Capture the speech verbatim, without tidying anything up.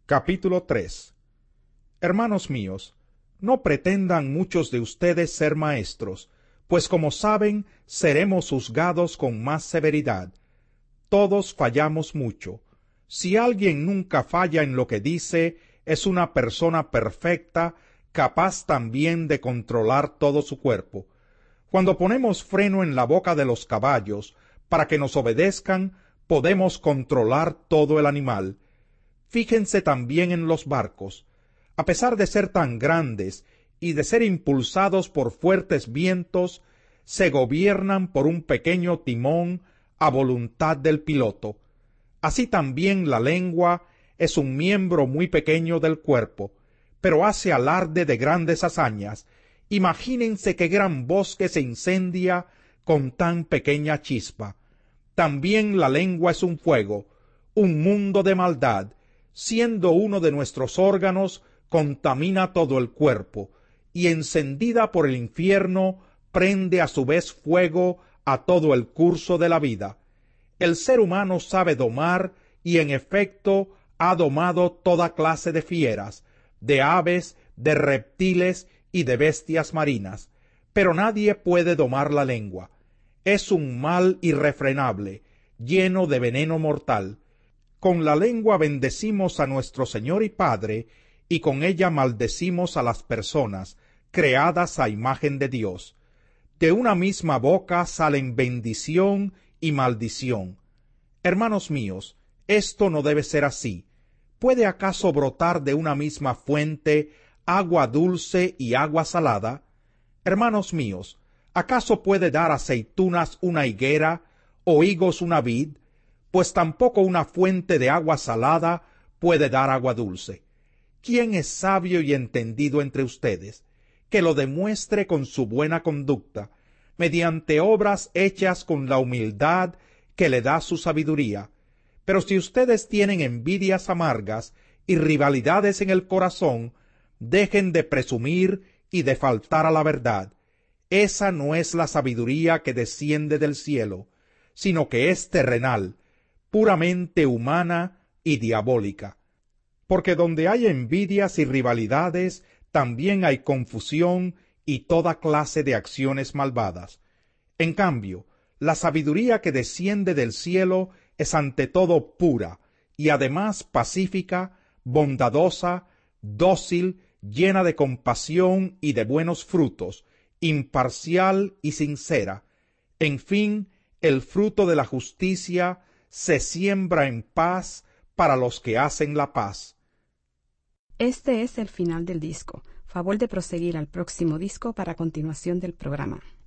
Capítulo tres. Hermanos míos, no pretendan muchos de ustedes ser maestros, pues como saben, seremos juzgados con más severidad. Todos fallamos mucho. Si alguien nunca falla en lo que dice, es una persona perfecta, capaz también de controlar todo su cuerpo. Cuando ponemos freno en la boca de los caballos para que nos obedezcan, podemos controlar todo el animal. Fíjense también en los barcos. A pesar de ser tan grandes y de ser impulsados por fuertes vientos, se gobiernan por un pequeño timón a voluntad del piloto. Así también la lengua es un miembro muy pequeño del cuerpo, pero hace alarde de grandes hazañas. Imagínense qué gran bosque se incendia con tan pequeña chispa. También la lengua es un fuego, un mundo de maldad. Siendo uno de nuestros órganos, contamina todo el cuerpo, y encendida por el infierno, prende a su vez fuego a todo el curso de la vida. El ser humano sabe domar, y en efecto ha domado toda clase de fieras, de aves, de reptiles y de bestias marinas, pero nadie puede domar la lengua. Es un mal irrefrenable, lleno de veneno mortal. Con la lengua bendecimos a nuestro Señor y Padre, y con ella maldecimos a las personas, creadas a imagen de Dios. De una misma boca salen bendición y maldición. Hermanos míos, esto no debe ser así. ¿Puede acaso brotar de una misma fuente agua dulce y agua salada? Hermanos míos, ¿acaso puede dar aceitunas una higuera, o higos una vid? Pues tampoco una fuente de agua salada puede dar agua dulce. ¿Quién es sabio y entendido entre ustedes? Que lo demuestre con su buena conducta, mediante obras hechas con la humildad que le da su sabiduría. Pero si ustedes tienen envidias amargas y rivalidades en el corazón, dejen de presumir y de faltar a la verdad. Esa no es la sabiduría que desciende del cielo, sino que es terrenal, puramente humana y diabólica. Porque donde hay envidias y rivalidades, también hay confusión y toda clase de acciones malvadas. En cambio, la sabiduría que desciende del cielo es ante todo pura, y además pacífica, bondadosa, dócil, llena de compasión y de buenos frutos, imparcial y sincera. En fin, el fruto de la justicia se siembra en paz para los que hacen la paz. Este es el final del disco. Favor de proseguir al próximo disco para continuación del programa.